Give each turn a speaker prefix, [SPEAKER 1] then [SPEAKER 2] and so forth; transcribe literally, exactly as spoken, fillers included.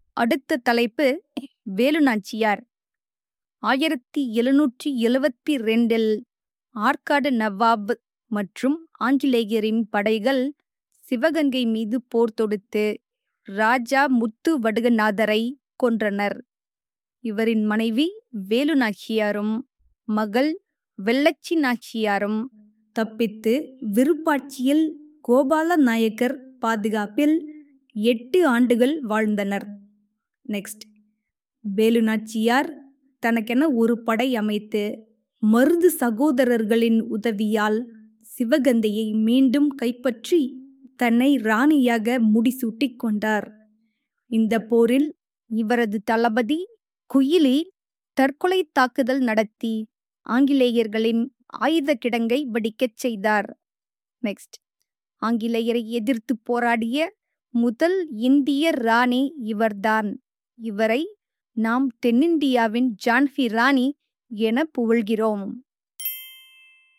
[SPEAKER 1] அடுத்த தலைப்பு வேலுநாச்சியார். ஆயிரத்தி எழுநூற்றி எழுவத்தி ரெண்டில் ஆற்காடு நவாப் மற்றும் ஆங்கிலேயரின் படைகள் சிவகங்கை மீது போர் தொடுத்து ராஜா முத்து வடுகநாதரை கொன்றனர். இவரின் மனைவி வேலுநாச்சியாரும் மகள் வெள்ளச்சி நாச்சியாரும் தப்பித்து விருப்பாட்சியில் கோபால நாயக்கர் பாதுகாப்பில் எட்டு ஆண்டுகள் வாழ்ந்தனர். நெக்ஸ்ட், வேலுநாச்சியார் தனக்கென ஒரு படை அமைத்து மருது சகோதரர்களின் உதவியால் சிவகங்கையை மீண்டும் கைப்பற்றி தன்னை ராணியாக முடிசூட்டிக் கொண்டார். இந்த போரில் இவரது தளபதி குயிலி தற்கொலை தாக்குதல் நடத்தி ஆங்கிலேயர்களின் ஆயுத கிடங்கை வெடிக்கச் செய்தார். நெக்ஸ்ட், ஆங்கிலேயரை எதிர்த்து போராடிய முதல் இந்திய ராணி இவர்தான். இவரை நாம் தென்னிந்தியாவின் ஜான்சி ராணி என புகழ்கிறோம்.